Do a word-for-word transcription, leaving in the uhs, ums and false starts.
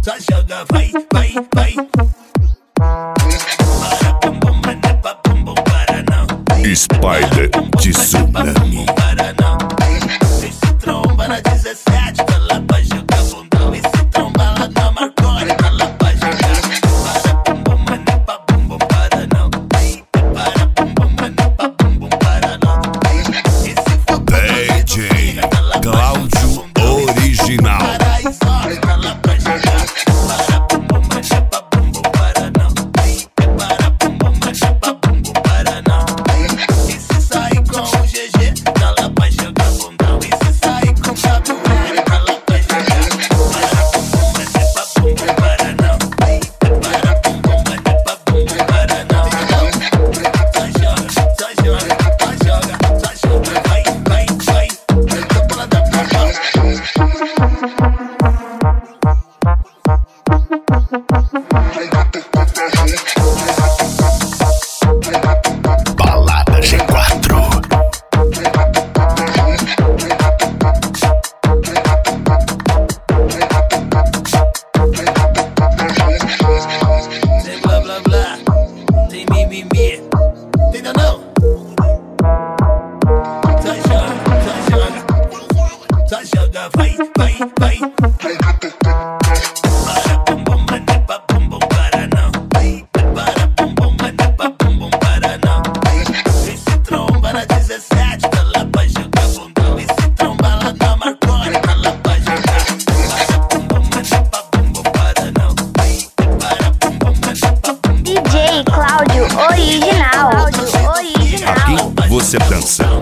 só joga, vai, vai, vai. Para bum bum, mané, pa bum bum, para não. Spider de Tsunami. Para não. E se tromba na dezessete, tá lá pra jogar bundão. E se tromba lá na Marconi, tá lá pra jogar. Para bum bum, mané, pa bum bum, para não. Para bum bum, mané, pa bum bum, para não. E se for D J Cláudio Original. Balada G quatro. Sem blá blá blá, sem mimimi, entendeu não? Só joga, só joga, só joga, vai, vai, vai. Para bum bum, mané, pa bum bum, para não. Para bum bum, mané, pa bum bum, para não. E se tromba na dezessete, tá lá pra jogar bundão. E se tromba lá na Marconi, tá lá pra jogar. Para bum bum, mané, pa bum bum, para não. Para bum bum, mané, pa bum bum. D J Cláudio Original. Cláudio Original. Aqui você dança.